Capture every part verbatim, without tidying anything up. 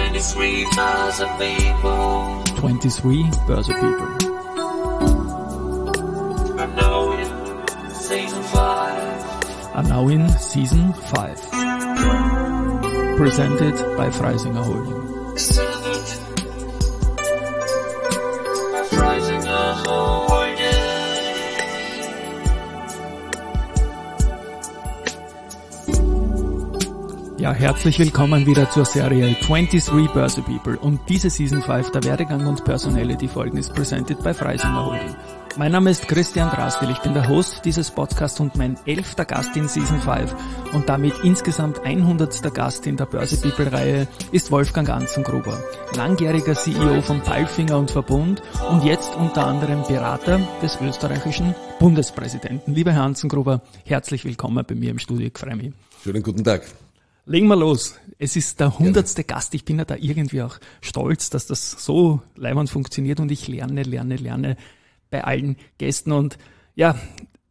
twenty-three Börse People. twenty-three Börse People. Are now in season five. Are now in season five. Presented by Freisinger Holding. Presented by Freisinger Holding. Ja, herzlich willkommen wieder zur Serie twenty-three Börse People und diese Season five der Werdegang und Personality Folgen ist presented by Freisinger Holding. Mein Name ist Christian Drastil, ich bin der Host dieses Podcasts und mein elfter Gast in Season five und damit insgesamt hundertster Gast in der Börse People Reihe ist Wolfgang Anzengruber, langjähriger C E O von Palfinger und Verbund und jetzt unter anderem Berater des österreichischen Bundespräsidenten. Lieber Herr Anzengruber, herzlich willkommen bei mir im Studio, ich freue mich. Schönen guten Tag. Legen wir los. Es ist der hundertste Gast. Ich bin ja da irgendwie auch stolz, dass das so leibend funktioniert und ich lerne, lerne, lerne bei allen Gästen. Und ja,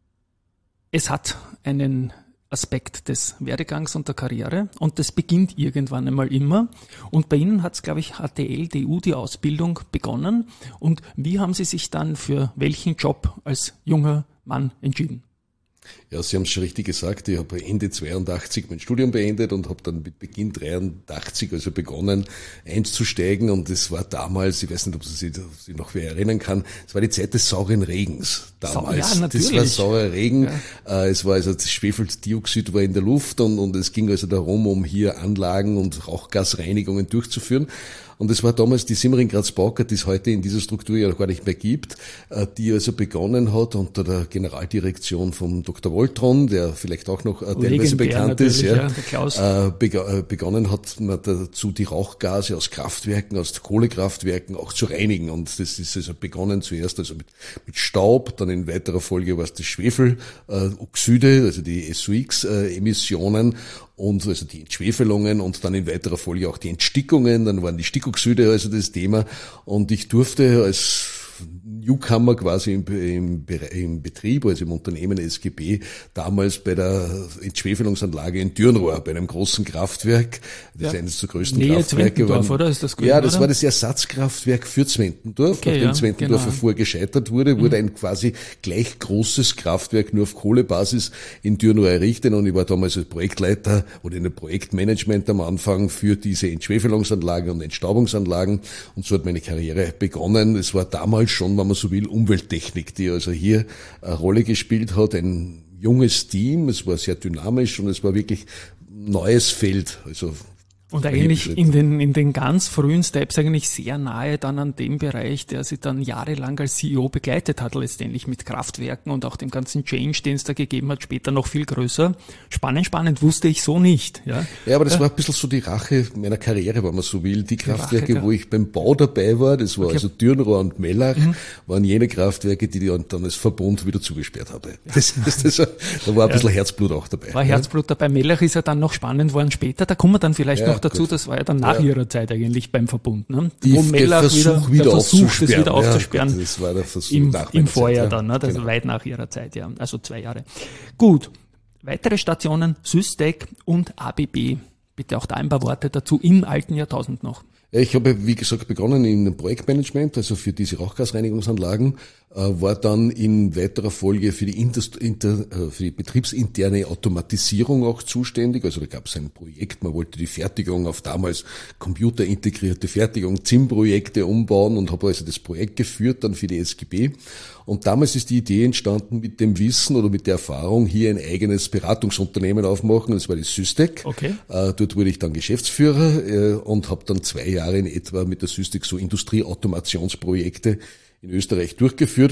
es hat einen Aspekt des Werdegangs und der Karriere und das beginnt irgendwann einmal immer. Und bei Ihnen hat es, glaube ich, H T L D U die Ausbildung begonnen. Und wie haben Sie sich dann für welchen Job als junger Mann entschieden? Ja, Sie haben es schon richtig gesagt. Ich habe Ende zweiundachtzig mein Studium beendet und habe dann mit Beginn dreiundachtzig also begonnen einzusteigen. Und es war damals, ich weiß nicht, ob Sie sich, ob sich noch wer erinnern kann, es war die Zeit des sauren Regens damals. Ja, natürlich. Das war saurer Regen. Ja. Es war also das Schwefeldioxid war in der Luft und, und es ging also darum, um hier Anlagen und Rauchgasreinigungen durchzuführen. Und es war damals die Simmering Graz Pauker, die es heute in dieser Struktur ja gar nicht mehr gibt, die also begonnen hat unter der Generaldirektion vom Doktor Woltron, der vielleicht auch noch teilweise bekannt ist, ja, ja, der Klaus. begonnen hat man dazu die Rauchgase aus Kraftwerken, aus Kohlekraftwerken auch zu reinigen. Und das ist also begonnen zuerst also mit, mit Staub, dann in weiterer Folge war es das Schwefeloxide, also die S O X-Emissionen. Und also die Entschwefelungen und dann in weiterer Folge auch die Entstickungen, dann waren die Stickoxide also das Thema und ich durfte als Newcomer quasi im, im, im Betrieb, also im Unternehmen S G B, damals bei der Entschwefelungsanlage in Dürnrohr, bei einem großen Kraftwerk, das ja. ist eines der größten Nähe Kraftwerke. Zwentendorf, oder? Ist das gut, ja, das oder? war das Ersatzkraftwerk für Zwentendorf. Okay, Nachdem ja, Zwentendorf genau. vorher gescheitert wurde, wurde ein quasi gleich großes Kraftwerk nur auf Kohlebasis in Dürnrohr errichtet und ich war damals als Projektleiter oder in der Projektmanagement am Anfang für diese Entschwefelungsanlagen und Entstaubungsanlagen und so hat meine Karriere begonnen. Es war damals schon, wenn man so will, Umwelttechnik, die also hier eine Rolle gespielt hat. Ein junges Team, es war sehr dynamisch und es war wirklich ein neues Feld. Also und eigentlich in den, in den ganz frühen Steps eigentlich sehr nahe dann an dem Bereich, der sie dann jahrelang als C E O begleitet hat, letztendlich mit Kraftwerken und auch dem ganzen Change, den es da gegeben hat, später noch viel größer. Spannend, spannend, wusste ich so nicht. Ja, ja aber das ja. war ein bisschen so die Rache meiner Karriere, wenn man so will. Die Kraftwerke, Rache, wo ich beim Bau dabei war, das war okay. also Dürnrohr und Mellach, mhm. waren jene Kraftwerke, die ich dann als Verbund wieder zugesperrt habe. Ja. Das, das, das, da war ein bisschen ja. Herzblut auch dabei. War ja. Herzblut dabei. Mellach ist ja dann noch spannend worden später. Da kommen wir dann vielleicht ja, noch dazu, gut. das war ja dann nach ja. ihrer Zeit eigentlich beim Verbund. Ne? Die, Wo Mellach der Versuch, wieder, wieder, der Versuch das wieder ja, aufzusperren. Das war der Versuch im, nach im Vorjahr Zeit, dann, ne? Das genau. weit nach ihrer Zeit, ja. Also zwei Jahre. Gut. Weitere Stationen, Systec und A B B. Bitte auch da ein paar Worte dazu im alten Jahrtausend noch. Ich habe, wie gesagt, begonnen im Projektmanagement, also für diese Rauchgasreinigungsanlagen, war dann in weiterer Folge für die, Indust- inter, für die betriebsinterne Automatisierung auch zuständig. Also da gab es ein Projekt, man wollte die Fertigung auf damals computerintegrierte Fertigung, Z I M-Projekte umbauen und habe also das Projekt geführt dann für die S G B. Und damals ist die Idee entstanden mit dem Wissen oder mit der Erfahrung, hier ein eigenes Beratungsunternehmen aufmachen. Das war die Systec. Okay. Dort wurde ich dann Geschäftsführer und habe dann zwei Jahre in etwa mit der Systec so Industrieautomationsprojekte in Österreich durchgeführt.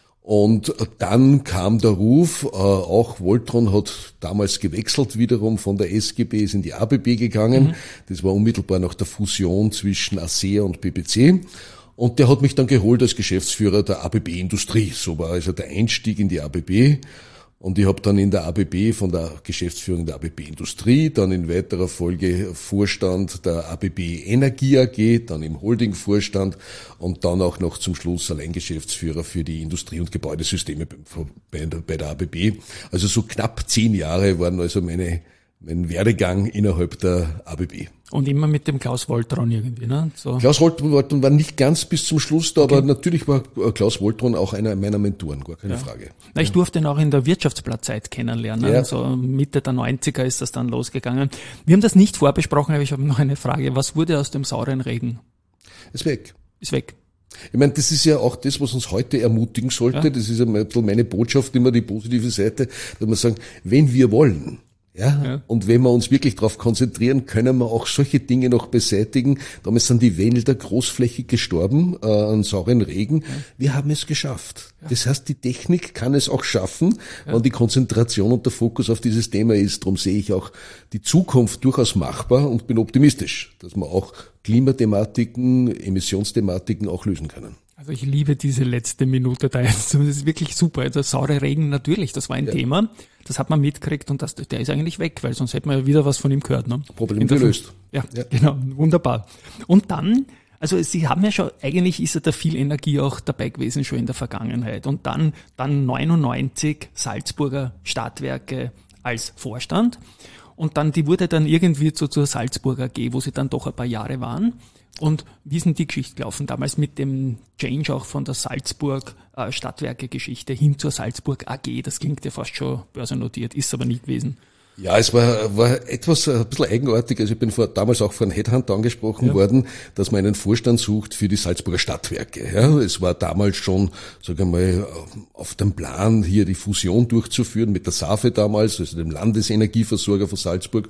Und dann kam der Ruf, auch Woltron hat damals gewechselt wiederum von der S G B, ist in die A B B gegangen. Mhm. Das war unmittelbar nach der Fusion zwischen ASEA und B B C. Und der hat mich dann geholt als Geschäftsführer der A B B Industrie. So war also der Einstieg in die A B B. Und ich habe dann in der A B B von der Geschäftsführung der A B B Industrie, dann in weiterer Folge Vorstand der A B B Energie A G, dann im Holding-Vorstand und dann auch noch zum Schluss Alleingeschäftsführer für die Industrie- und Gebäudesysteme bei der A B B. Also so knapp zehn Jahre waren also meine, mein Werdegang innerhalb der A B B. Und immer mit dem Klaus Woltron irgendwie, ne? So. Klaus Woltron war nicht ganz bis zum Schluss da, okay. aber natürlich war Klaus Woltron auch einer meiner Mentoren, gar keine ja. Frage. Na, ich durfte ihn auch in der Wirtschaftsblattzeit kennenlernen. Ja. So Mitte der neunziger ist das dann losgegangen. Wir haben das nicht vorbesprochen, aber ich habe noch eine Frage. Was wurde aus dem sauren Regen? Ist weg. Ist weg. Ich meine, das ist ja auch das, was uns heute ermutigen sollte. Ja. Das ist ja meine Botschaft, immer die positive Seite, dass wir sagen, wenn wir wollen, Ja, ja, und wenn wir uns wirklich darauf konzentrieren, können wir auch solche Dinge noch beseitigen. Damals sind die Wälder großflächig gestorben äh, an sauren Regen. Ja. Wir haben es geschafft. Ja. Das heißt, die Technik kann es auch schaffen, ja. wenn die Konzentration und der Fokus auf dieses Thema ist. Darum sehe ich auch die Zukunft durchaus machbar und bin optimistisch, dass wir auch Klimathematiken, Emissionsthematiken auch lösen können. Also ich liebe diese letzte Minute da jetzt. Das ist wirklich super. Also saure Regen natürlich, das war ein ja. Thema. Das hat man mitgekriegt und das, der ist eigentlich weg, weil sonst hätte man ja wieder was von ihm gehört. Ne? Problem gelöst. Ja, ja, genau, wunderbar. Und dann, also Sie haben ja schon, eigentlich ist ja da viel Energie auch dabei gewesen schon in der Vergangenheit. Und dann, dann neunundneunzig Salzburger Stadtwerke als Vorstand. Und dann, die wurde dann irgendwie zu, zur Salzburger A G, wo Sie dann doch ein paar Jahre waren. Und wie ist denn die Geschichte gelaufen? Damals mit dem Change auch von der Salzburg äh, Stadtwerke-Geschichte hin zur Salzburg A G. Das klingt ja fast schon börsennotiert, ist aber nie gewesen. Ja, es war, war etwas ein bisschen eigenartig. Also ich bin vor, damals auch von Headhunter angesprochen ja. worden, dass man einen Vorstand sucht für die Salzburger Stadtwerke. Ja, es war damals schon, sagen wir mal, auf dem Plan, hier die Fusion durchzuführen mit der SAFE damals, also dem Landesenergieversorger von Salzburg.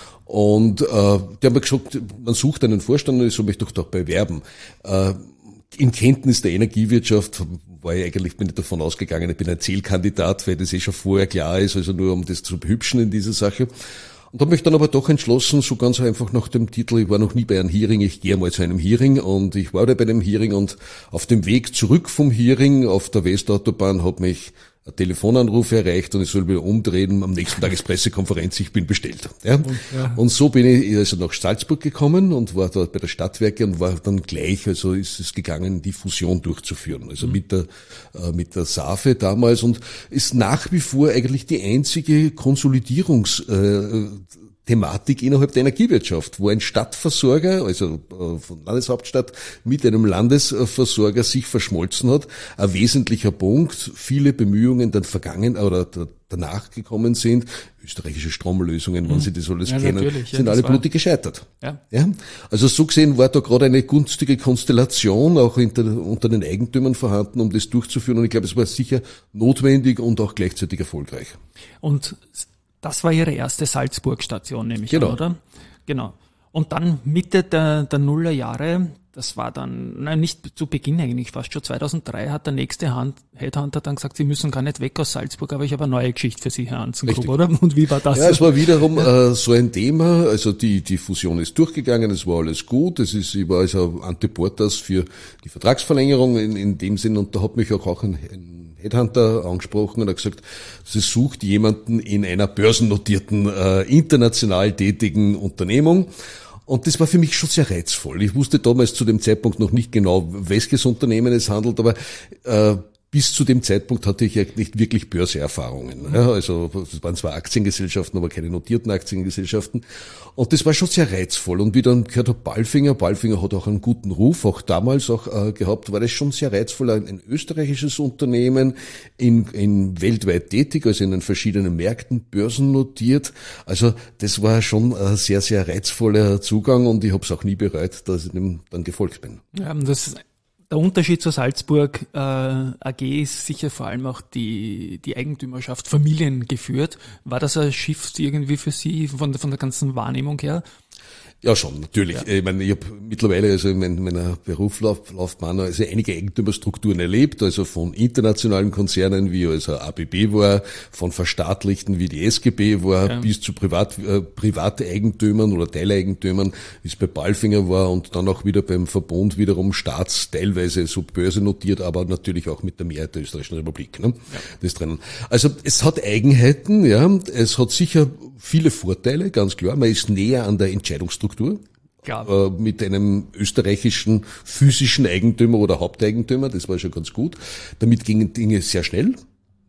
Und äh, die haben mir gesagt, man sucht einen Vorstand und ich soll mich doch doch bewerben. Äh, in Kenntnis der Energiewirtschaft war ich eigentlich, bin ich davon ausgegangen, ich bin ein Zielkandidat, weil das eh schon vorher klar ist, also nur um das zu behübschen in dieser Sache. Und habe mich dann aber doch entschlossen, so ganz einfach nach dem Titel, ich war noch nie bei einem Hearing, ich gehe mal zu einem Hearing und ich war da bei dem Hearing und auf dem Weg zurück vom Hearing auf der Westautobahn hat mich ein Telefonanruf erreicht und ich soll wieder umdrehen, am nächsten Tag ist Pressekonferenz, ich bin bestellt. Ja. Und, ja. und so bin ich also nach Salzburg gekommen und war dort bei der Stadtwerke und war dann gleich, also ist es gegangen, die Fusion durchzuführen, also mhm. mit der äh, mit der SAFE damals und ist nach wie vor eigentlich die einzige Konsolidierungs äh, Thematik innerhalb der Energiewirtschaft, wo ein Stadtversorger, also von Landeshauptstadt, mit einem Landesversorger sich verschmolzen hat. Ein wesentlicher Punkt, viele Bemühungen dann vergangen oder danach gekommen sind, österreichische Stromlösungen, wenn Sie das alles ja, kennen, sind ja, alle blutig gescheitert. Ja. Ja? Also so gesehen war da gerade eine günstige Konstellation auch hinter, unter den Eigentümern vorhanden, um das durchzuführen. Und ich glaube, es war sicher notwendig und auch gleichzeitig erfolgreich. Und das war Ihre erste Salzburg-Station, nehme ich genau. an, oder? Genau. Und dann Mitte der, der Nullerjahre, das war dann, nein, nicht zu Beginn eigentlich, fast schon zweitausenddrei, hat der nächste Hand, Headhunter dann gesagt, Sie müssen gar nicht weg aus Salzburg, aber ich habe eine neue Geschichte für Sie, Herr Anzengrub, oder? Und wie war das? Ja, es war wiederum ja. äh, so ein Thema, also die die Fusion ist durchgegangen, es war alles gut, es ist, ich war also Anteportas für die Vertragsverlängerung in, in dem Sinn und da hat mich auch, auch ein, ein Headhunter angesprochen und hat gesagt, sie sucht jemanden in einer börsennotierten, äh, international tätigen Unternehmung. Und das war für mich schon sehr reizvoll. Ich wusste damals zu dem Zeitpunkt noch nicht genau, welches Unternehmen es handelt, aber äh, bis zu dem Zeitpunkt hatte ich ja nicht wirklich Börseerfahrungen. Ja, also es waren zwar Aktiengesellschaften, aber keine notierten Aktiengesellschaften. Und das war schon sehr reizvoll. Und wie dann gehört habe, Palfinger, Palfinger hat auch einen guten Ruf, auch damals auch äh, gehabt, war das schon sehr reizvoll. Ein, ein österreichisches Unternehmen, in, in weltweit tätig, also in den verschiedenen Märkten, börsennotiert. Also das war schon ein sehr, sehr reizvoller Zugang und ich habe es auch nie bereut, dass ich dem dann gefolgt bin. Ja, das ist der Unterschied zur Salzburg äh, A G ist sicher vor allem auch die die Eigentümerschaft familiengeführt. War das ein Shift irgendwie für Sie von der, von der ganzen Wahrnehmung her? Ja, schon, natürlich. Ja. Ich meine, ich habe mittlerweile also in meiner Berufslaufbahn also einige Eigentümerstrukturen erlebt, also von internationalen Konzernen, wie also A B B war, von verstaatlichten, wie die S G B war, ja. bis zu Privat, äh, Privateigentümern oder Teileigentümern, wie es bei Palfinger war und dann auch wieder beim Verbund wiederum Staats, teilweise so börsennotiert, aber natürlich auch mit der Mehrheit der Österreichischen Republik. Ne? Ja. Das drinnen. Also es hat Eigenheiten, ja, es hat sicher viele Vorteile, ganz klar. Man ist näher an der Entscheidungsstruktur. Äh, mit einem österreichischen physischen Eigentümer oder Haupteigentümer, das war schon ganz gut. Damit gingen Dinge sehr schnell.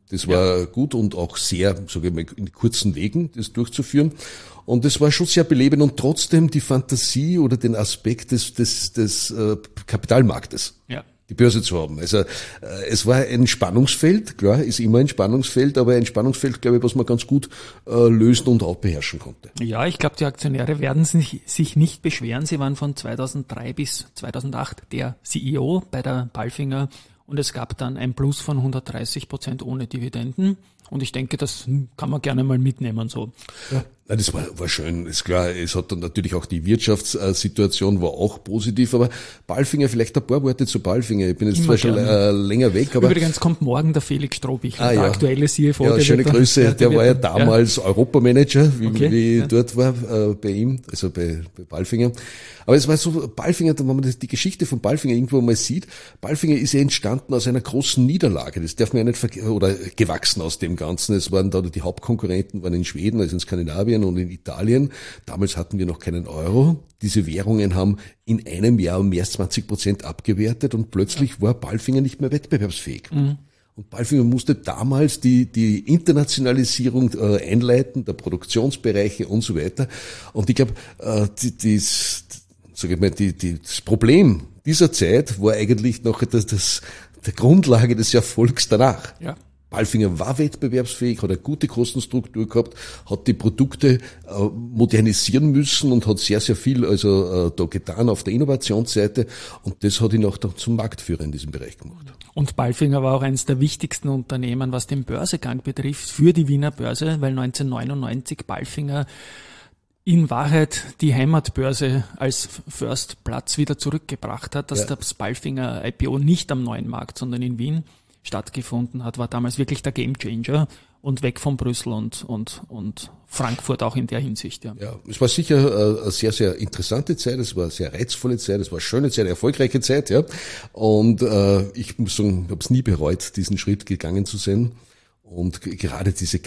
Das war ja. gut und auch sehr, sage ich mal, in kurzen Wegen, das durchzuführen. Und das war schon sehr belebend und trotzdem die Fantasie oder den Aspekt des, des, des äh, Kapitalmarktes. Ja. Die Börse zu haben. Also äh, es war ein Spannungsfeld, klar, ist immer ein Spannungsfeld, aber ein Spannungsfeld, glaube ich, was man ganz gut äh, lösen und auch beherrschen konnte. Ja, ich glaube, die Aktionäre werden sich, sich nicht beschweren. Sie waren von zweitausenddrei bis zweitausendacht der C E O bei der Palfinger und es gab dann ein Plus von hundertdreißig Prozent ohne Dividenden. Und ich denke, das kann man gerne mal mitnehmen, so. Ja. Ja, das war, war schön, ist klar. Es hat dann natürlich auch die Wirtschaftssituation war auch positiv, aber Palfinger, vielleicht ein paar Worte zu Palfinger. Ich bin jetzt Immer zwar gerne. schon äh, länger weg, aber. Übrigens kommt morgen der Felix Strohbichler, ah, der ja. aktuelle C F O. Ja, schöne Grüße. Der, der, der war ja damals ja. Europamanager, wie, okay. wie ich ja. dort war, äh, bei ihm, also bei, bei Palfinger. Aber es war so, Palfinger, wenn man die Geschichte von Palfinger irgendwo mal sieht, Palfinger ist ja entstanden aus einer großen Niederlage. Das darf man ja nicht vergessen, oder gewachsen aus dem Ganzen. Es waren da die Hauptkonkurrenten, waren in Schweden, also in Skandinavien und in Italien. Damals hatten wir noch keinen Euro. Diese Währungen haben in einem Jahr um mehr als zwanzig Prozent abgewertet und plötzlich war Palfinger nicht mehr wettbewerbsfähig. Mhm. Und Palfinger musste damals die, die Internationalisierung äh, einleiten, der Produktionsbereiche und so weiter. Und ich glaube, äh, die, die, sag ich mal, die, die, das Problem dieser Zeit war eigentlich noch das, das, der Grundlage des Erfolgs danach. Ja. Palfinger war wettbewerbsfähig, hat eine gute Kostenstruktur gehabt, hat die Produkte äh, modernisieren müssen und hat sehr, sehr viel also äh, da getan auf der Innovationsseite und das hat ihn auch dann zum Marktführer in diesem Bereich gemacht. Und Palfinger war auch eines der wichtigsten Unternehmen, was den Börsegang betrifft, für die Wiener Börse, weil neunzehnhundertneunundneunzig Palfinger in Wahrheit die Heimatbörse als First Platz wieder zurückgebracht hat, dass ja. das Palfinger I P O nicht am Neuen Markt, sondern in Wien stattgefunden hat, war damals wirklich der Gamechanger und weg von Brüssel und und und Frankfurt auch in der Hinsicht. Ja, ja es war sicher äh, eine sehr, sehr interessante Zeit, es war eine sehr reizvolle Zeit, es war eine schöne Zeit, eine erfolgreiche Zeit. Ja. Und äh, ich muss sagen, ich habe es nie bereut, diesen Schritt gegangen zu sein. Und gerade diese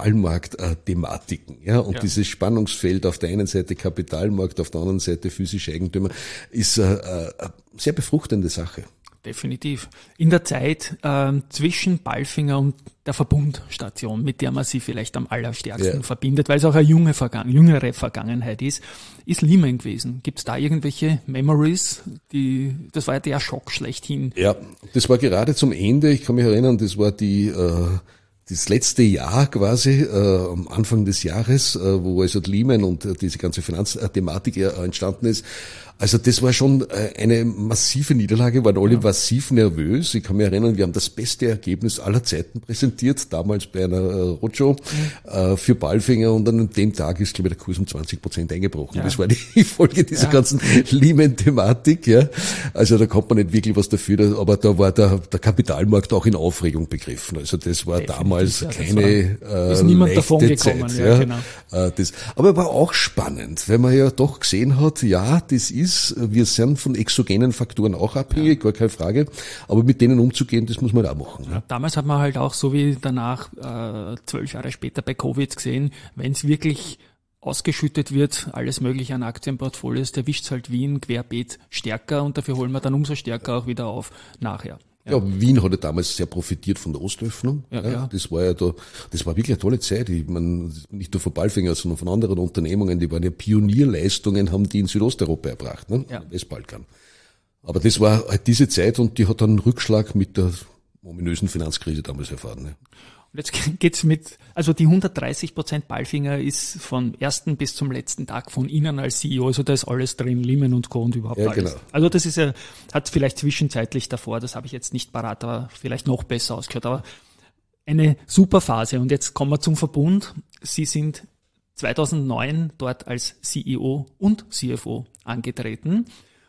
Kapitalmarkt-Thematiken, ja, und ja. dieses Spannungsfeld auf der einen Seite Kapitalmarkt, auf der anderen Seite physische Eigentümer, ist äh, eine sehr befruchtende Sache. Definitiv. In der Zeit äh, zwischen Palfinger und der Verbundstation, mit der man sie vielleicht am allerstärksten ja. verbindet, weil es auch eine junge Vergangen- jüngere Vergangenheit ist, ist Lehman gewesen. Gibt es da irgendwelche Memories? Die, das war ja der Schock schlechthin. Ja, das war gerade zum Ende. Ich kann mich erinnern, das war die äh, das letzte Jahr quasi, äh, am Anfang des Jahres, äh, wo also Lehman und äh, diese ganze Finanzthematik äh, entstanden ist. Also das war schon äh, eine massive Niederlage, waren alle ja. massiv nervös. Ich kann mich erinnern, wir haben das beste Ergebnis aller Zeiten präsentiert, damals bei einer äh, Roadshow mhm. äh, für Palfinger und an dem Tag ist, glaube ich, der Kurs um zwanzig Prozent eingebrochen. Ja. Das war die Folge dieser ja. ganzen Lehman-Thematik. Ja. Also da konnte man nicht wirklich was dafür, aber da war der, der Kapitalmarkt auch in Aufregung begriffen. Also das war Definitiv, damals ja, keine war, ist äh, niemand davon Zeit. Gekommen, Ja, ja, genau. äh, das, aber war auch spannend, weil man ja doch gesehen hat, ja, das ist wir sind von exogenen Faktoren auch abhängig, ja. gar keine Frage, aber mit denen umzugehen, das muss man auch machen. Ja. Damals hat man halt auch, so wie danach, äh, zwölf Jahre später bei Covid gesehen, wenn es wirklich ausgeschüttet wird, alles mögliche an Aktienportfolios, der wischt halt Wien querbeet stärker und dafür holen wir dann umso stärker auch wieder auf nachher. Ja. ja, Wien hatte damals sehr profitiert von der Ostöffnung. Ja, ja. Das war ja da, das war wirklich eine tolle Zeit. Ich meine, nicht nur von Palfinger, sondern von anderen Unternehmungen, die waren ja Pionierleistungen, haben die in Südosteuropa erbracht, ne? Ja. Westbalkan. Aber das war halt diese Zeit und die hat dann einen Rückschlag mit der ominösen Finanzkrise damals erfahren. Ne? Und jetzt geht's mit, also die hundertdreißig Prozent Palfinger ist vom ersten bis zum letzten Tag von Ihnen als C E O, also da ist alles drin, Lehman und Co. und überhaupt ja, alles. Genau. Also das ist ja, hat vielleicht zwischenzeitlich davor, das habe ich jetzt nicht parat, aber vielleicht noch besser ausgehört, aber eine super Phase. Und jetzt kommen wir zum Verbund. Sie sind zweitausendneun dort als C E O und C F O angetreten.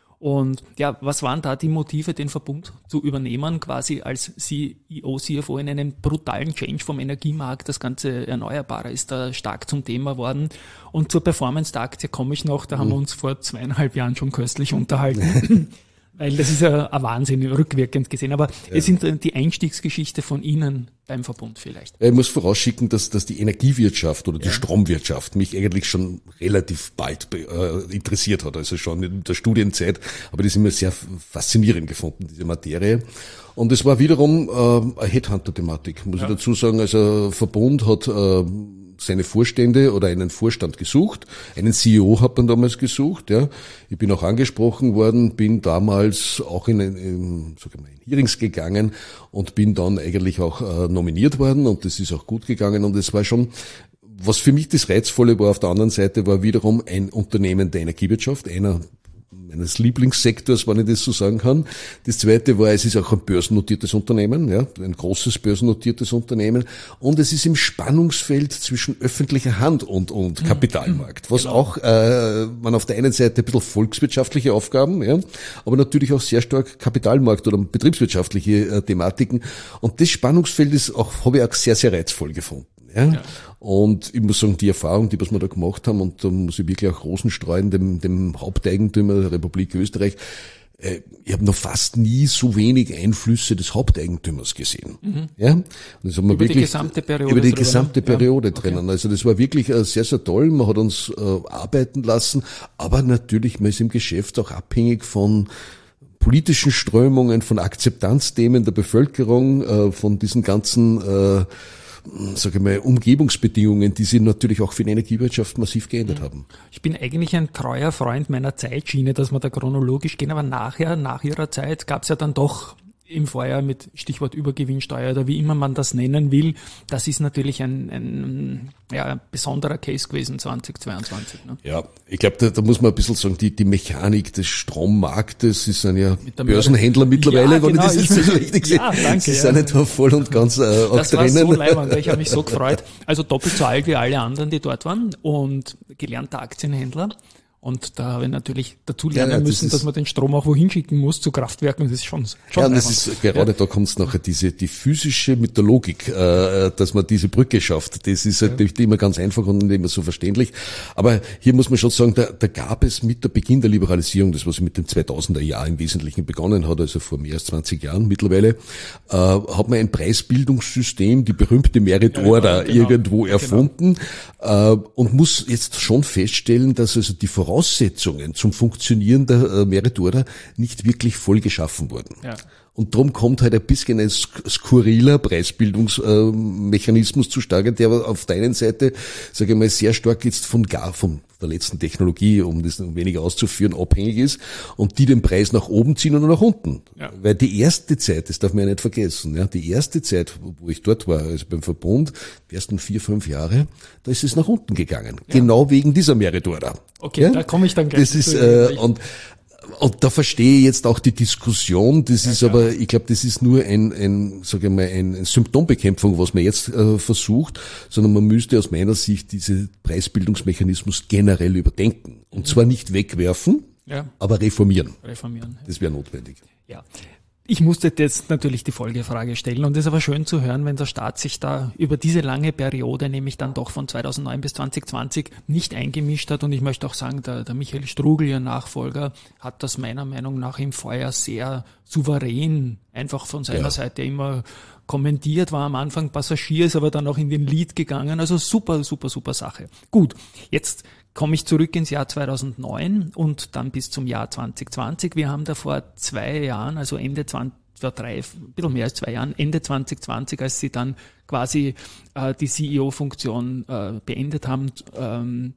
Und ja, was waren da die Motive, den Verbund zu übernehmen, quasi als C E O, C F O in einem brutalen Change vom Energiemarkt? Das ganze Erneuerbare ist da stark zum Thema worden. Und zur Performance der Aktie komme ich noch, da mhm. haben wir uns vor zweieinhalb Jahren schon köstlich unterhalten. Weil das ist ja ein Wahnsinn, rückwirkend gesehen. Aber Ja. es sind die Einstiegsgeschichte von Ihnen beim Verbund vielleicht. Ich muss vorausschicken, dass, dass die Energiewirtschaft oder die ja. Stromwirtschaft mich eigentlich schon relativ bald äh, interessiert hat, also schon in der Studienzeit, aber das ist immer sehr faszinierend gefunden, diese Materie. Und es war wiederum äh, eine Headhunter-Thematik, muss ja. ich dazu sagen. Also Verbund hat äh, seine Vorstände oder einen Vorstand gesucht. Einen C E O hat man damals gesucht. Ja. Ich bin auch angesprochen worden, bin damals auch in, in, sag ich mal, in Hearings gegangen und bin dann eigentlich auch äh, nominiert worden und das ist auch gut gegangen und es war schon, was für mich das Reizvolle war auf der anderen Seite, war wiederum ein Unternehmen der Energiewirtschaft, einer meines Lieblingssektors, wenn ich das so sagen kann. Das zweite war, es ist auch ein börsennotiertes Unternehmen, ja, ein großes börsennotiertes Unternehmen. Und es ist im Spannungsfeld zwischen öffentlicher Hand und, und Kapitalmarkt, was genau. auch, äh, man auf der einen Seite ein bisschen volkswirtschaftliche Aufgaben, ja, aber natürlich auch sehr stark Kapitalmarkt oder betriebswirtschaftliche äh, Thematiken. Und das Spannungsfeld ist auch, habe ich auch sehr, sehr reizvoll gefunden. Ja. ja. Und ich muss sagen, die Erfahrung, die was wir da gemacht haben, und da muss ich wirklich auch Rosen streuen, dem, dem Haupteigentümer der Republik Österreich, äh, ich habe noch fast nie so wenig Einflüsse des Haupteigentümers gesehen. Mhm. Ja. Und das haben wir über wirklich, die gesamte Periode über die drüber, gesamte ne? Periode ja. drinnen. Okay. Also das war wirklich äh, sehr, sehr toll. Man hat uns äh, arbeiten lassen, aber natürlich, man ist im Geschäft auch abhängig von politischen Strömungen, von Akzeptanzthemen der Bevölkerung, äh, von diesen ganzen äh, sage ich mal, Umgebungsbedingungen, die sich natürlich auch für die Energiewirtschaft massiv geändert haben. Ich bin eigentlich ein treuer Freund meiner Zeitschiene, dass wir da chronologisch gehen, aber nachher, nach ihrer Zeit, gab es ja dann doch im Vorjahr mit Stichwort Übergewinnsteuer oder wie immer man das nennen will, das ist natürlich ein, ein ja, besonderer Case gewesen zweitausendzweiundzwanzig. Ne? Ja, ich glaube, da, da muss man ein bisschen sagen, die, die Mechanik des Strommarktes, sie sind ja Börsenhändler mittlerweile, ja, wenn genau, ich das jetzt so richtig sehe. Ja, danke. Sie ja. sind nicht da voll und ganz äh, auch das drinnen. Das war so leibend, ich habe mich so gefreut. Also doppelt so alt wie alle anderen, die dort waren und gelernter Aktienhändler. Und da habe ich natürlich dazu lernen ja, ja, das müssen, dass man den Strom auch wohin schicken muss zu Kraftwerken. Das ist schon, schon ja, und das ist, gerade ja. da kommt es nachher diese, die physische mit der Logik, äh, dass man diese Brücke schafft. Das ist halt ja. nicht immer ganz einfach und nicht immer so verständlich. Aber hier muss man schon sagen, da, da gab es mit der Beginn der Liberalisierung, das was mit dem zweitausender Jahr im Wesentlichen begonnen hat, also vor mehr als zwanzig Jahren mittlerweile, äh, hat man ein Preisbildungssystem, die berühmte Merit Order, ja, genau. irgendwo erfunden, genau. äh, und muss jetzt schon feststellen, dass also die Voraussetzungen zum Funktionieren der äh, Merit Order nicht wirklich voll geschaffen wurden. Ja. Und darum kommt halt ein bisschen ein skurriler Preisbildungsmechanismus äh, zutage, der aber auf der einen Seite, sage ich mal, sehr stark jetzt von gar von der letzten Technologie, um das noch weniger auszuführen, abhängig ist und die den Preis nach oben ziehen oder nach unten. Ja. Weil die erste Zeit, das darf man ja nicht vergessen, ja, die erste Zeit, wo ich dort war, also beim Verbund, die ersten vier, fünf Jahre, da ist es nach unten gegangen. Ja. Genau wegen dieser Merit Order. Okay, ja? Da komme ich dann gleich. Das ist, äh, und Und da verstehe ich jetzt auch die Diskussion, das ja, ist klar. aber, ich glaube, das ist nur ein, ein, sage ich mal, eine Symptombekämpfung, was man jetzt äh, versucht, sondern man müsste aus meiner Sicht diese Preisbildungsmechanismus generell überdenken. Und mhm. zwar nicht wegwerfen, ja. aber reformieren. Reformieren. Das wäre notwendig. Ja. Ich musste jetzt natürlich die Folgefrage stellen und es ist aber schön zu hören, wenn der Staat sich da über diese lange Periode, nämlich dann doch von zweitausendneun bis zwanzig zwanzig, nicht eingemischt hat. Und ich möchte auch sagen, der, der Michael Strugl, Ihr Nachfolger, hat das meiner Meinung nach im Vorjahr sehr souverän einfach von seiner ja. Seite immer kommentiert, war am Anfang Passagier, ist aber dann auch in den Lead gegangen. Also super, super, super Sache. Gut, jetzt komme ich zurück ins Jahr zweitausendneun und dann bis zum Jahr zwanzig zwanzig. Wir haben da vor zwei Jahren, also Ende zwanzig, vor drei, ein bisschen mehr als zwei Jahren, Ende zwanzig zwanzig, als Sie dann quasi äh, die C E O-Funktion äh, beendet haben, ähm,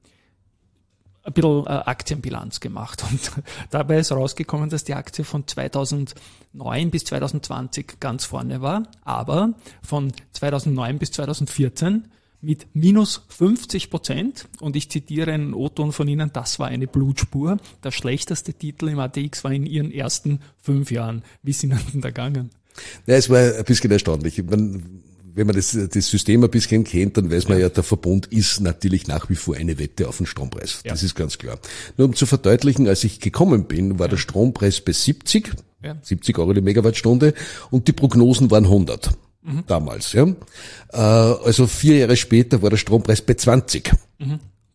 ein bisschen äh, Aktienbilanz gemacht. Und dabei ist rausgekommen, dass die Aktie von zweitausendneun bis zweitausendzwanzig ganz vorne war, aber von zweitausendneun bis zweitausendvierzehn mit minus fünfzig Prozent, und ich zitiere einen O-Ton von Ihnen, das war eine Blutspur. Der schlechteste Titel im A T X war in Ihren ersten fünf Jahren. Wie sind Ihnen da gegangen? Ja, es war ein bisschen erstaunlich. Man, wenn man das, das System ein bisschen kennt, dann weiß man ja. ja, der Verbund ist natürlich nach wie vor eine Wette auf den Strompreis. Ja. Das ist ganz klar. Nur um zu verdeutlichen, als ich gekommen bin, war ja. der Strompreis bei siebzig, ja. siebzig Euro die Megawattstunde, und die Prognosen waren hundert. Damals, ja. Also vier Jahre später war der Strompreis bei zwanzig. Mhm.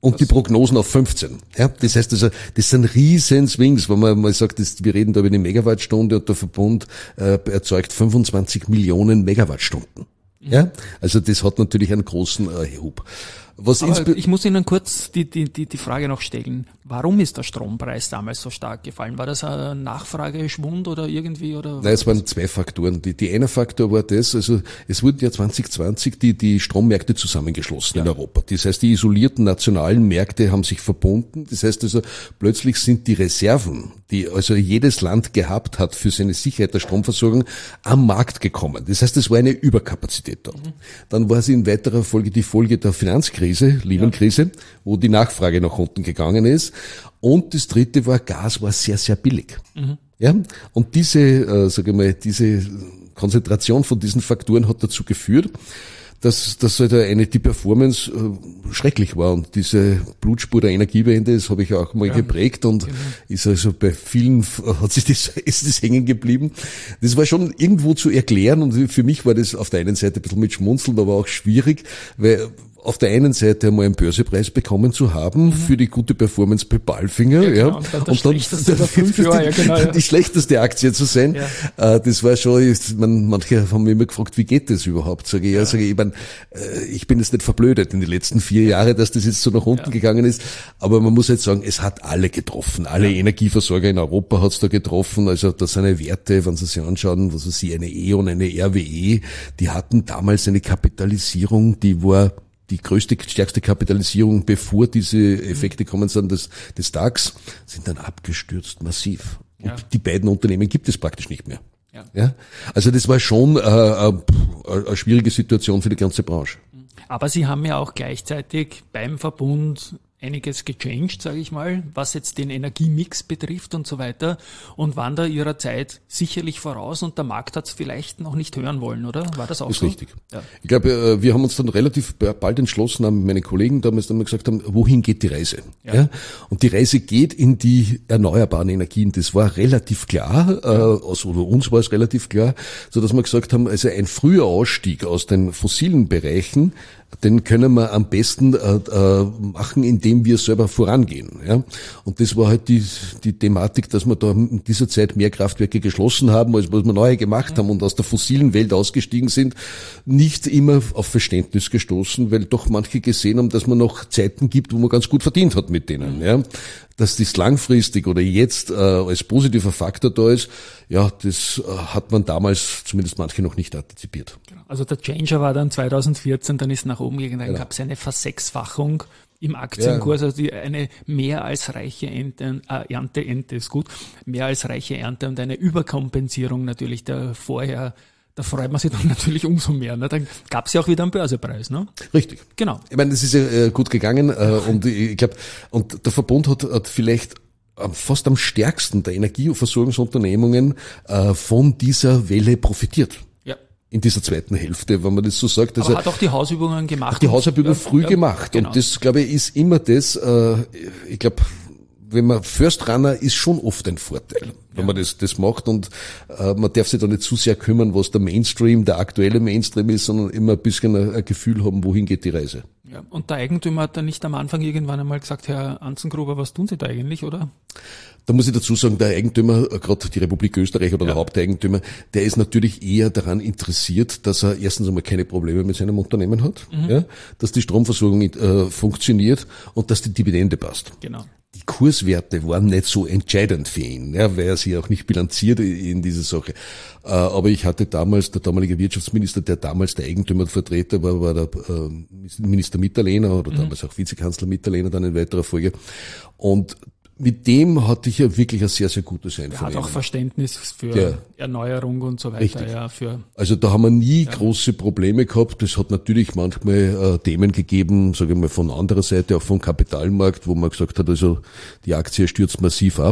Und die Prognosen auf fünfzehn. Ja, das heißt also, das sind riesen Swings, wenn man mal sagt, das, wir reden da über eine Megawattstunde und der Verbund äh, erzeugt fünfundzwanzig Millionen Megawattstunden. Ja, also das hat natürlich einen großen äh, Hub. Was Aber ich muss Ihnen kurz die, die, die, die Frage noch stellen. Warum ist der Strompreis damals so stark gefallen? War das ein Nachfrageschwund oder irgendwie? Oder Nein, es waren zwei Faktoren. Die, die eine Faktor war das, also es wurden ja zwanzig zwanzig die, die Strommärkte zusammengeschlossen ja. in Europa. Das heißt, die isolierten nationalen Märkte haben sich verbunden. Das heißt also, plötzlich sind die Reserven, die also jedes Land gehabt hat für seine Sicherheit der Stromversorgung, am Markt gekommen. Das heißt, es war eine Überkapazität da. Mhm. Dann war es in weiterer Folge die Folge der Finanzkrise, Lehman-Krise, ja. wo die Nachfrage nach unten gegangen ist. Und das dritte war, Gas war sehr, sehr billig. Mhm. Ja, und diese, äh, sage ich mal, diese Konzentration von diesen Faktoren hat dazu geführt, dass, dass halt eine, die Performance äh, schrecklich war. Und diese Blutspur der Energiewende, das habe ich auch mal ja, geprägt und genau. ist also bei vielen, hat sich das, ist das hängen geblieben. Das war schon irgendwo zu erklären und für mich war das auf der einen Seite ein bisschen mit Schmunzeln, aber auch schwierig, weil auf der einen Seite einmal einen Börsepreis bekommen zu haben mhm. für die gute Performance bei Balfinger, ja, genau. ja. und dann, dann die, ja, genau, ja. die schlechteste Aktie zu sein. Ja. Das war schon, man, manche haben mich immer gefragt, wie geht das überhaupt? Sage ich, ja, ja sage ich, ich, mein, ich bin jetzt nicht verblödet in den letzten vier Jahren, dass das jetzt so nach unten ja. gegangen ist, aber man muss jetzt sagen, es hat alle getroffen, alle ja. Energieversorger in Europa hat es da getroffen, also das sind eine Werte, wenn Sie sich anschauen, was weiß ich, eine E.ON, eine R W E, die hatten damals eine Kapitalisierung, die war die größte, stärkste Kapitalisierung, bevor diese Effekte kommen sind, des, des DAX, sind dann abgestürzt massiv. Und ja. die beiden Unternehmen gibt es praktisch nicht mehr. Ja. Ja? Also das war schon äh, äh, eine schwierige Situation für die ganze Branche. Aber Sie haben ja auch gleichzeitig beim Verbund einiges gechanged, sage ich mal, was jetzt den Energiemix betrifft und so weiter und waren da Ihrer Zeit sicherlich voraus und der Markt hat es vielleicht noch nicht hören wollen, oder? War das auch ist so? Ist richtig. Ja. Ich glaube, wir haben uns dann relativ bald entschlossen, haben meine Kollegen damals dann mal gesagt haben, wohin geht die Reise? Ja. Ja? Und die Reise geht in die erneuerbaren Energien. Das war relativ klar, ja. äh, also uns war es relativ klar, so dass wir gesagt haben, also ein früher Ausstieg aus den fossilen Bereichen, den können wir am besten äh, äh, machen, indem wir selber vorangehen. Ja? Und das war halt die, die Thematik, dass wir da in dieser Zeit mehr Kraftwerke geschlossen haben, als was wir neue gemacht haben und aus der fossilen Welt ausgestiegen sind, nicht immer auf Verständnis gestoßen, weil doch manche gesehen haben, dass man noch Zeiten gibt, wo man ganz gut verdient hat mit denen. Ja? Dass das langfristig oder jetzt äh, als positiver Faktor da ist, ja, das äh, hat man damals zumindest manche noch nicht antizipiert. Also der Changer war dann zweitausendvierzehn, dann ist nach oben gegangen, dann genau. gab es eine Versechsfachung im Aktienkurs, ja. also die, eine mehr als reiche Ernte, äh, Ernte, Ernte ist gut, mehr als reiche Ernte und eine Überkompensierung natürlich der vorher. Da freut man sich dann natürlich umso mehr. Ne? Dann gab es ja auch wieder einen Börsepreis. Ne? Richtig. Genau. Ich meine, das ist ja äh, gut gegangen äh, und ich glaube, und der Verbund hat, hat vielleicht fast am stärksten der Energieversorgungsunternehmungen äh, von dieser Welle profitiert. Ja. In dieser zweiten Hälfte, wenn man das so sagt. Also, aber hat auch die Hausübungen gemacht. Hat die Hausübungen ja, früh ja, gemacht. Genau. Und das, glaube ich, ist immer das, äh, ich glaube, wenn man First Runner ist schon oft ein Vorteil, wenn ja. man das, das macht und äh, man darf sich da nicht zu sehr kümmern, was der Mainstream, der aktuelle Mainstream ist, sondern immer ein bisschen ein, ein Gefühl haben, wohin geht die Reise. Ja, und der Eigentümer hat dann nicht am Anfang irgendwann einmal gesagt, Herr Anzengruber, was tun Sie da eigentlich, oder? Da muss ich dazu sagen, der Eigentümer, gerade die Republik Österreich oder ja. der Haupteigentümer, der ist natürlich eher daran interessiert, dass er erstens einmal keine Probleme mit seinem Unternehmen hat, mhm. ja, dass die Stromversorgung äh, funktioniert und dass die Dividende passt. Genau. Die Kurswerte waren nicht so entscheidend für ihn, ja, weil er sie auch nicht bilanziert in dieser Sache. Aber ich hatte damals, der damalige Wirtschaftsminister, der damals der Eigentümervertreter war, war der Minister Mitterlehner oder mhm. damals auch Vizekanzler Mitterlehner dann in weiterer Folge. Und mit dem hatte ich ja wirklich ein sehr, sehr gutes Einvernehmen. Er hat auch Verständnis für ja. Erneuerung und so weiter. Richtig. Ja, für also da haben wir nie ja. große Probleme gehabt. Es hat natürlich manchmal äh, Themen gegeben, sage ich mal von anderer Seite, auch vom Kapitalmarkt, wo man gesagt hat, also die Aktie stürzt massiv ab.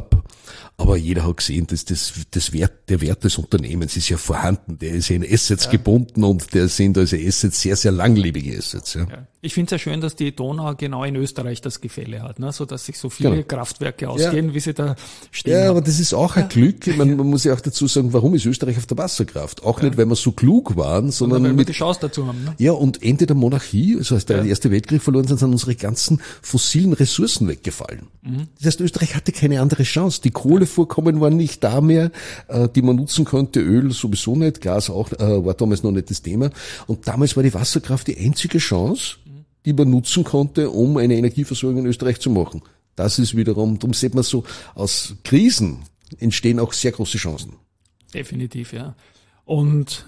Aber jeder hat gesehen, dass das, das Wert, der Wert des Unternehmens ist ja vorhanden. Der ist ja in Assets ja. gebunden und der sind also Assets sehr, sehr langlebige Assets. Ja. Ja. Ich finde es ja schön, dass die Donau genau in Österreich das Gefälle hat, ne? So dass sich so viele genau. Kraftwerke ausgehen, ja. wie sie da stehen. Ja, haben. Aber das ist auch ein ja. Glück. Ich meine, man muss ja auch dazu sagen, warum ist Österreich auf der Wasserkraft? Auch ja. nicht, weil wir so klug waren, sondern weil wir mit, die Chance dazu haben. Ne? Ja, und Ende der Monarchie, also als der ja. Erste Weltkrieg verloren sind, sind unsere ganzen fossilen Ressourcen weggefallen. Mhm. Das heißt, Österreich hatte keine andere Chance. Die Kohlevorkommen waren nicht da mehr, die man nutzen konnte. Öl sowieso nicht, Gas auch, war damals noch nicht das Thema. Und damals war die Wasserkraft die einzige Chance, die man nutzen konnte, um eine Energieversorgung in Österreich zu machen. Das ist wiederum, darum sieht man so, aus Krisen entstehen auch sehr große Chancen. Definitiv, ja. Und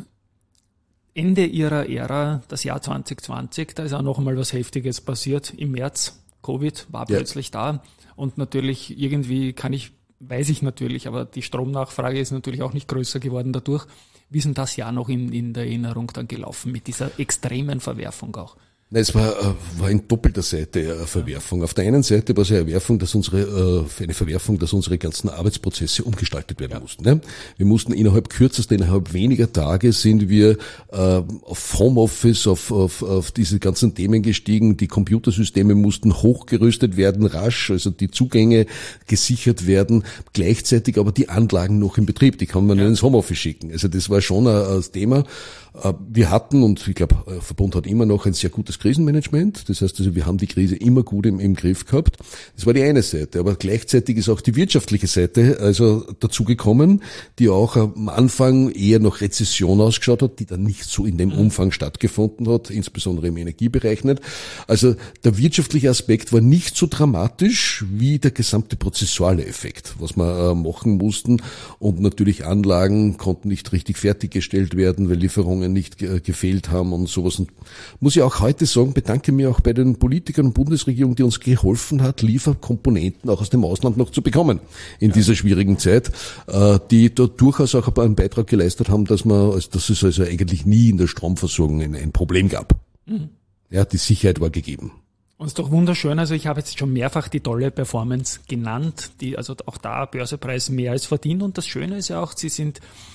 Ende ihrer Ära, das Jahr zwanzig zwanzig, da ist auch noch einmal was Heftiges passiert. Im März, Covid war ja. plötzlich da. Und natürlich irgendwie kann ich, weiß ich natürlich, aber die Stromnachfrage ist natürlich auch nicht größer geworden dadurch. Wie ist denn das Jahr noch in, in der Erinnerung dann gelaufen mit dieser extremen Verwerfung auch? Es war, war in doppelter Seite eine Verwerfung. Auf der einen Seite war es eine Verwerfung, dass unsere, eine Verwerfung, dass unsere ganzen Arbeitsprozesse umgestaltet werden ja. mussten. Ne? Wir mussten innerhalb kürzester, innerhalb weniger Tage sind wir äh, auf Homeoffice, auf, auf, auf diese ganzen Themen gestiegen. Die Computersysteme mussten hochgerüstet werden, rasch, also die Zugänge gesichert werden. Gleichzeitig aber die Anlagen noch in Betrieb, die kann man ja. nicht ins Homeoffice schicken. Also das war schon ein, ein Thema. Wir hatten, und ich glaube, der Verbund hat immer noch ein sehr gutes Krisenmanagement. Das heißt also, wir haben die Krise immer gut im, im Griff gehabt. Das war die eine Seite. Aber gleichzeitig ist auch die wirtschaftliche Seite also dazugekommen, die auch am Anfang eher nach Rezession ausgeschaut hat, die dann nicht so in dem Umfang stattgefunden hat, insbesondere im Energiebereich nicht. Also der wirtschaftliche Aspekt war nicht so dramatisch wie der gesamte prozessuale Effekt, was wir machen mussten. Und natürlich Anlagen konnten nicht richtig fertiggestellt werden, weil Lieferungen nicht gefehlt haben und sowas. Und muss ich auch heute sagen, bedanke mich auch bei den Politikern und Bundesregierung, die uns geholfen hat, Lieferkomponenten auch aus dem Ausland noch zu bekommen in ja. dieser schwierigen Zeit, die da durchaus auch einen Beitrag geleistet haben, dass man, dass es also eigentlich nie in der Stromversorgung ein, ein Problem gab. Mhm. Ja, die Sicherheit war gegeben. Und es ist doch wunderschön, also ich habe jetzt schon mehrfach die tolle Performance genannt, die also auch da Börsepreis mehr als verdient, und das Schöne ist ja auch, sie sind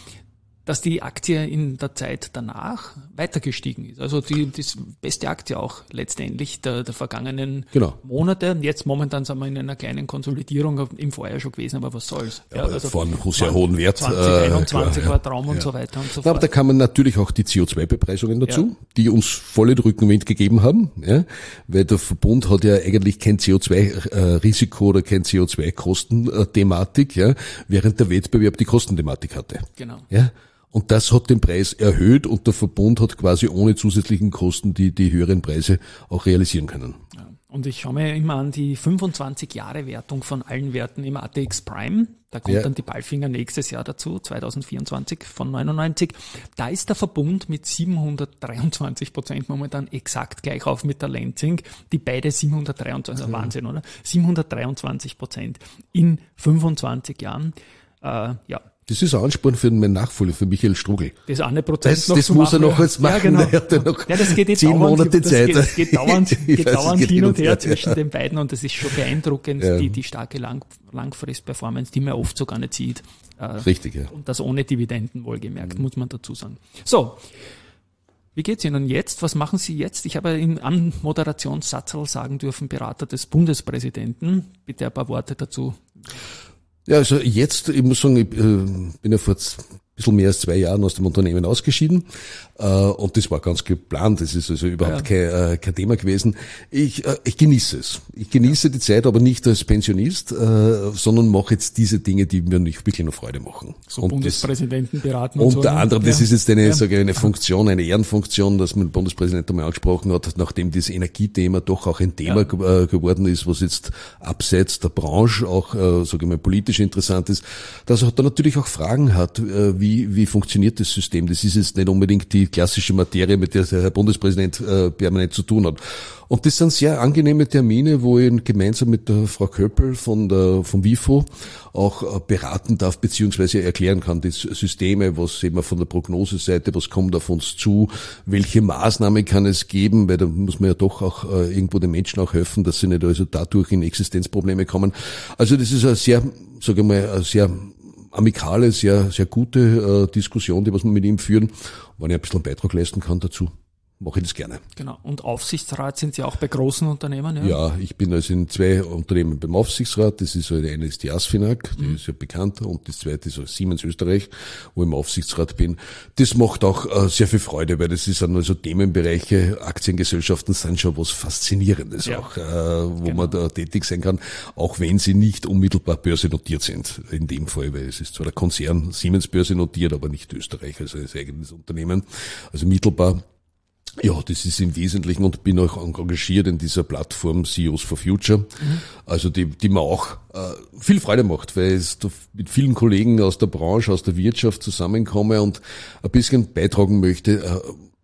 dass die Aktie in der Zeit danach weiter gestiegen ist. Also die, die beste Aktie auch letztendlich der, der vergangenen genau. Monate. Jetzt momentan sind wir in einer kleinen Konsolidierung, im Vorjahr schon gewesen, aber was soll's. Ja, ja, also von sehr hohen Wert. zwanzig einundzwanzig äh, war Traum ja. und so weiter und so fort. Aber da kamen natürlich auch die C O zwei Bepreisungen dazu, ja. die uns volle Rückenwind gegeben haben, ja, weil der Verbund hat ja eigentlich kein C O zwei Risiko oder kein C O zwei Kostenthematik, ja, während der Wettbewerb die Kostenthematik hatte. Genau. Ja. Und das hat den Preis erhöht und der Verbund hat quasi ohne zusätzlichen Kosten die, die höheren Preise auch realisieren können. Ja. Und ich schaue mir immer an die fünfundzwanzig Jahre Wertung von allen Werten im A T X Prime. Da kommt ja. dann die Palfinger nächstes Jahr dazu, zwanzig vierundzwanzig von neunundneunzig. Da ist der Verbund mit siebenhundertdreiundzwanzig Prozent momentan exakt gleich auf mit der Lenzing, die beide siebenhundertdreiundzwanzig, also Wahnsinn, oder? siebenhundertdreiundzwanzig Prozent in fünfundzwanzig Jahren. Äh, ja. Das ist ein Ansporn für meinen Nachfolger, für Michael Strugel. Das eine Prozent das, noch das zu muss machen. er noch jetzt machen. Ja, genau. Er hat ja noch ja, das geht jetzt zehn dauernd, Monate das Zeit. Geht, das geht dauernd, geht weiß, dauernd geht hin und her her, zwischen ja. den beiden, und das ist schon beeindruckend, ja. die, die starke Lang, Langfrist-Performance, die man oft so gar nicht sieht. Richtig, ja. Und das ohne Dividenden wohlgemerkt, mhm. muss man dazu sagen. So. Wie geht's Ihnen jetzt? Was machen Sie jetzt? Ich habe im Anmoderationssatz sagen dürfen, Berater des Bundespräsidenten. Bitte ein paar Worte dazu. Ja, also jetzt, ich muss sagen, ich äh, bin ja vor ein bisschen mehr als zwei Jahren aus dem Unternehmen ausgeschieden, äh, und das war ganz geplant, das ist also überhaupt ja. kein, äh, kein Thema gewesen. Ich, äh, ich genieße es. Ich genieße ja. die Zeit, aber nicht als Pensionist, äh, sondern mache jetzt diese Dinge, die mir nicht wirklich noch Freude machen. So und Bundespräsidenten das, beraten und Unter so, anderem, ja. das ist jetzt eine, ja. sage ich, eine Funktion, eine Ehrenfunktion, dass mein Bundespräsident einmal angesprochen hat, nachdem das Energiethema doch auch ein Thema ja. äh, geworden ist, was jetzt abseits der Branche auch, äh, sage ich mal, politisch interessant ist, dass er da natürlich auch Fragen hat, äh, wie wie, wie funktioniert das System. Das ist jetzt nicht unbedingt die klassische Materie, mit der der Herr Bundespräsident äh, permanent zu tun hat. Und das sind sehr angenehme Termine, wo ich gemeinsam mit der Frau Köppel von der, vom WIFO auch beraten darf, beziehungsweise erklären kann, die Systeme, was sehen wir von der Prognoseseite, was kommt auf uns zu, welche Maßnahmen kann es geben, weil da muss man ja doch auch äh, irgendwo den Menschen auch helfen, dass sie nicht also dadurch in Existenzprobleme kommen. Also das ist eine sehr, sage ich mal, eine sehr amikale, sehr, sehr gute äh, Diskussion, die was wir mit ihm führen. Wenn ich ein bisschen einen Beitrag leisten kann dazu, mache ich das gerne. Genau. Und Aufsichtsrat sind Sie auch bei großen Unternehmen? Ja, ja, ich bin also in zwei Unternehmen beim Aufsichtsrat. Das ist halt, eine ist die Asfinag, die mhm. ist ja bekannter, und das zweite ist Siemens Österreich, wo ich im Aufsichtsrat bin. Das macht auch äh, sehr viel Freude, weil das sind also Themenbereiche, Aktiengesellschaften sind schon was Faszinierendes ja. auch, äh, wo genau. man da tätig sein kann, auch wenn sie nicht unmittelbar börsennotiert sind. In dem Fall, weil es ist zwar der Konzern Siemens börsennotiert, aber nicht Österreich, also ein eigenes Unternehmen. Also mittelbar. Ja, das ist im Wesentlichen, und bin auch engagiert in dieser Plattform C E Os for Future, mhm. also die, die mir auch äh, viel Freude macht, weil ich mit vielen Kollegen aus der Branche, aus der Wirtschaft zusammenkomme und ein bisschen beitragen möchte, äh,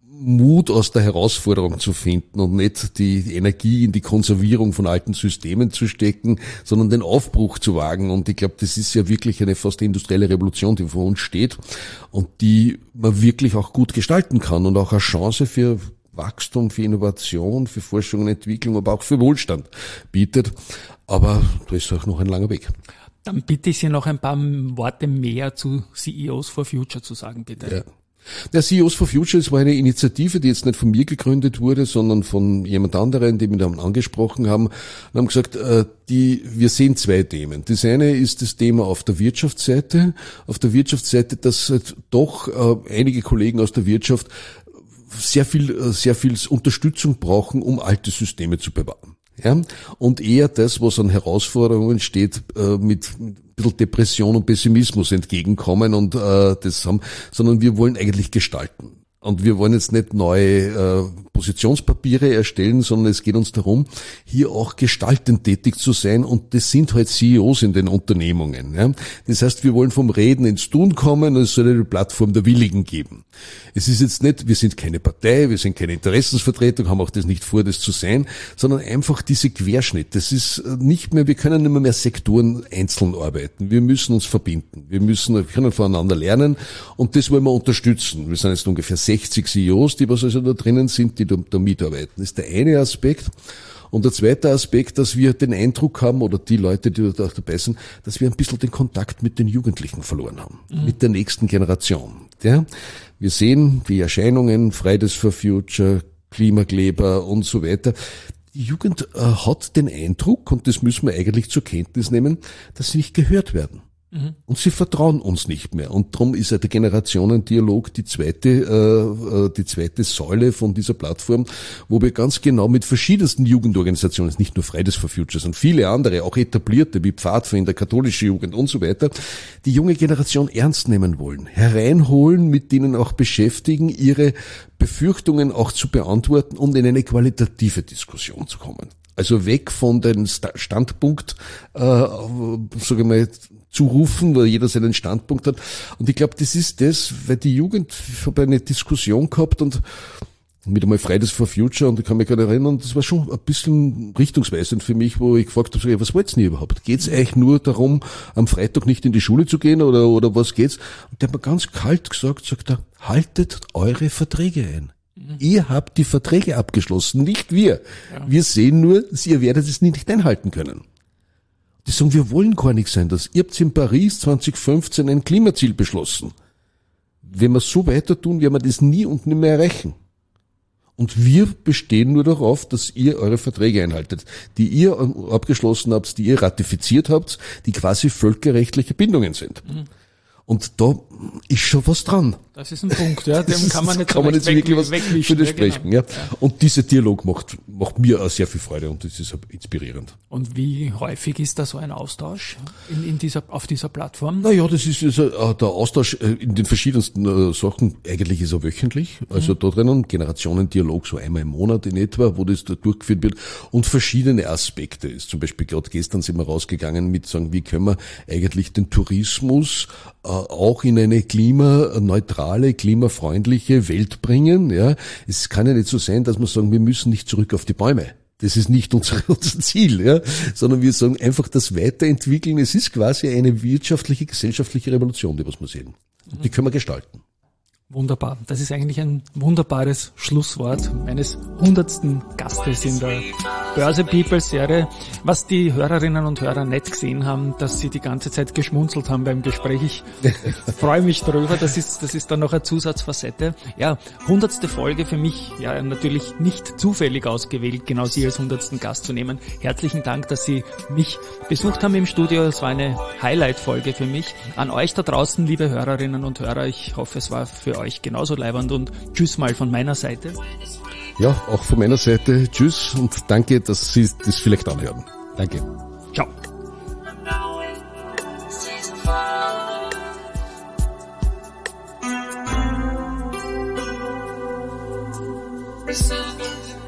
Mut aus der Herausforderung zu finden und nicht die Energie in die Konservierung von alten Systemen zu stecken, sondern den Aufbruch zu wagen. Und ich glaube, das ist ja wirklich eine fast industrielle Revolution, die vor uns steht und die man wirklich auch gut gestalten kann und auch eine Chance für Wachstum, für Innovation, für Forschung und Entwicklung, aber auch für Wohlstand bietet. Aber da ist auch noch ein langer Weg. Dann bitte ich Sie noch ein paar Worte mehr zu C E Os for Future zu sagen, bitte. Ja. Der C E Os for Future ist war eine Initiative, die jetzt nicht von mir gegründet wurde, sondern von jemand anderen, die mich dann angesprochen haben und haben gesagt, äh, die, wir sehen zwei Themen. Das eine ist das Thema auf der Wirtschaftsseite. Auf der Wirtschaftsseite, dass halt doch äh, einige Kollegen aus der Wirtschaft sehr viel, sehr viel Unterstützung brauchen, um alte Systeme zu bewahren. Ja, und eher das, was an Herausforderungen steht, äh, mit, mit ein bisschen Depression und Pessimismus entgegenkommen und äh, das haben, sondern wir wollen eigentlich gestalten. Und wir wollen jetzt nicht neue äh, Positionspapiere erstellen, sondern es geht uns darum, hier auch gestaltend tätig zu sein. Und das sind halt C E Os in den Unternehmungen. Ja. Das heißt, wir wollen vom Reden ins Tun kommen und es soll eine Plattform der Willigen geben. Es ist jetzt nicht, wir sind keine Partei, wir sind keine Interessensvertretung, haben auch das nicht vor, das zu sein, sondern einfach diese Querschnitt. Das ist nicht mehr, wir können nicht mehr, mehr Sektoren einzeln arbeiten. Wir müssen uns verbinden. Wir müssen, wir können voneinander lernen und das wollen wir unterstützen. Wir sind jetzt ungefähr sechzig C E Os, die was also da drinnen sind, die da, da mitarbeiten. Das ist der eine Aspekt. Und der zweite Aspekt, dass wir den Eindruck haben, oder die Leute, die da dabei sind, dass wir ein bisschen den Kontakt mit den Jugendlichen verloren haben, mhm. mit der nächsten Generation. Ja? Wir sehen die Erscheinungen, Fridays for Future, Klimakleber und so weiter. Die Jugend äh, hat den Eindruck, und das müssen wir eigentlich zur Kenntnis nehmen, dass sie nicht gehört werden. Mhm. Und sie vertrauen uns nicht mehr. Und darum ist ja der Generationendialog die zweite, äh, die zweite Säule von dieser Plattform, wo wir ganz genau mit verschiedensten Jugendorganisationen, nicht nur Fridays for Future, sondern viele andere, auch etablierte wie Pfadfinder, katholische Jugend und so weiter, die junge Generation ernst nehmen wollen, hereinholen, mit denen auch beschäftigen, ihre Befürchtungen auch zu beantworten und in eine qualitative Diskussion zu kommen. Also weg von den Standpunkt, äh, sage ich mal, zu rufen, weil jeder seinen Standpunkt hat. Und ich glaube, das ist das, weil die Jugend, ich habe eine Diskussion gehabt und mit einmal Fridays for Future, und ich kann mich gerade erinnern, das war schon ein bisschen richtungsweisend für mich, wo ich gefragt habe, was wollt's denn überhaupt? Geht's eigentlich nur darum, am Freitag nicht in die Schule zu gehen oder oder was geht's? Und der hat mir ganz kalt gesagt, sagt er, haltet eure Verträge ein. Mhm. Ihr habt die Verträge abgeschlossen, nicht wir. Ja. Wir sehen nur, ihr werdet es nicht einhalten können. Die sagen, wir wollen gar nicht sein. Das, ihr habt in Paris zwanzig fünfzehn ein Klimaziel beschlossen. Wenn wir so weiter tun, werden wir das nie und nimmer erreichen. Und wir bestehen nur darauf, dass ihr eure Verträge einhaltet, die ihr abgeschlossen habt, die ihr ratifiziert habt, die quasi völkerrechtliche Bindungen sind. Mhm. Und da ist schon was dran. Das ist ein Punkt, ja, dem kann man nicht, kann man so jetzt wirklich was wegwischen. widersprechen. Ja, genau. Ja. Und dieser Dialog macht, macht mir auch sehr viel Freude und das ist inspirierend. Und wie häufig ist da so ein Austausch in, in dieser, auf dieser Plattform? Naja, das ist also, der Austausch in den verschiedensten äh, Sachen, eigentlich ist er wöchentlich, also mhm. da drinnen Generationendialog so einmal im Monat in etwa, wo das da durchgeführt wird und verschiedene Aspekte ist. Zum Beispiel gerade gestern sind wir rausgegangen mit sagen, wie können wir eigentlich den Tourismus äh, auch in eine klimaneutrale, klimafreundliche Welt bringen. Ja, es kann ja nicht so sein, dass wir sagen, wir müssen nicht zurück auf die Bäume. Das ist nicht unser, unser Ziel, ja, sondern wir sagen einfach das Weiterentwickeln. Es ist quasi eine wirtschaftliche, gesellschaftliche Revolution, die was wir sehen. Und die können wir gestalten. Wunderbar. Das ist eigentlich ein wunderbares Schlusswort meines hundertsten Gastes in der Börse People Serie. Was die Hörerinnen und Hörer nicht gesehen haben, dass sie die ganze Zeit geschmunzelt haben beim Gespräch. Ich freue mich darüber. Das ist, das ist dann noch eine Zusatzfacette. Ja, hundertste Folge für mich. Ja, natürlich nicht zufällig ausgewählt, genau Sie als hundertsten Gast zu nehmen. Herzlichen Dank, dass Sie mich besucht haben im Studio. Es war eine Highlight-Folge für mich. An euch da draußen, liebe Hörerinnen und Hörer, ich hoffe, es war für euch genauso leibernd und tschüss mal von meiner Seite. Ja, auch von meiner Seite tschüss und danke, dass Sie das vielleicht anhören. Danke. Ciao. Listen.